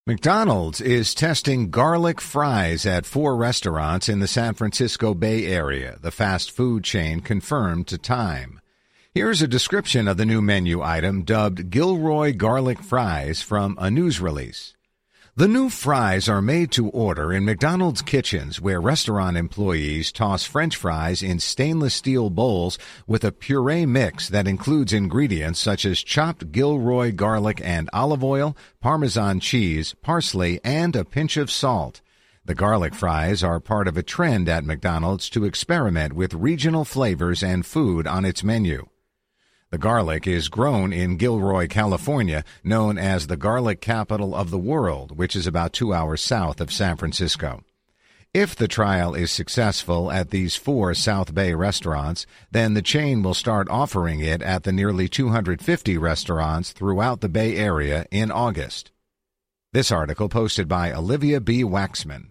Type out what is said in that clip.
McDonald's is testing garlic fries at 4 restaurants in the San Francisco Bay Area, the fast food chain confirmed to Time. Here's a description of the new menu item dubbed Gilroy Garlic Fries from a news release. The new fries are made to order in McDonald's kitchens where restaurant employees toss French fries in stainless steel bowls with a puree mix that includes ingredients such as chopped Gilroy garlic and olive oil, Parmesan cheese, parsley, and a pinch of salt. The garlic fries are part of a trend at McDonald's to experiment with regional flavors and food on its menu. The garlic is grown in Gilroy, California, known as the garlic capital of the world, which is about 2 hours south of San Francisco. If the trial is successful at these 4 South Bay restaurants, then the chain will start offering it at the nearly 250 restaurants throughout the Bay Area in August. This article posted by Olivia B. Waxman.